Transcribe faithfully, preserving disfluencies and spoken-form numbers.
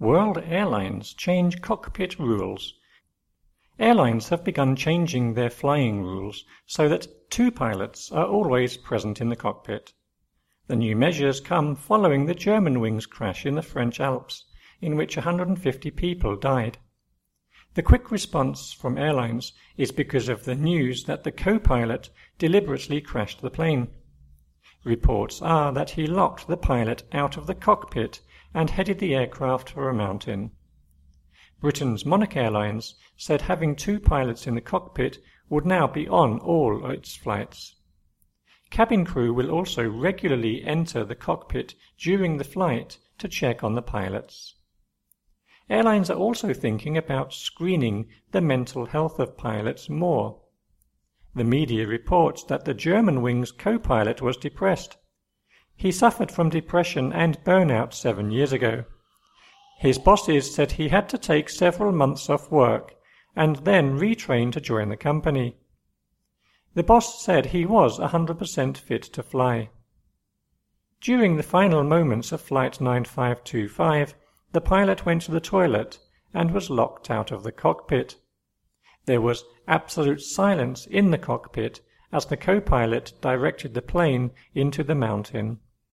World airlines change cockpit rules. Airlines have begun changing their flying rules so that two pilots are always present in the cockpit. The new measures come following the Germanwings crash in the French Alps, in which one hundred fifty people died. The quick response from airlines is because of the news that the co-pilot deliberately crashed the plane. Reports are that he locked the pilot out of the cockpit and headed the aircraft for a mountain. Britain's Monarch Airlines said having two pilots in the cockpit would now be on all its flights. Cabin crew will also regularly enter the cockpit during the flight to check on the pilots. Airlines are also thinking about screening the mental health of pilots more. The media reports that the Germanwings co-pilot was depressed. He suffered from depression and burnout seven years ago. His bosses said he had to take several months off work and then retrain to join the company. The boss said he was one hundred percent fit to fly. During the final moments of Flight nine five two five, the pilot went to the toilet and was locked out of the cockpit. There was absolute silence in the cockpit as the co-pilot directed the plane into the mountain.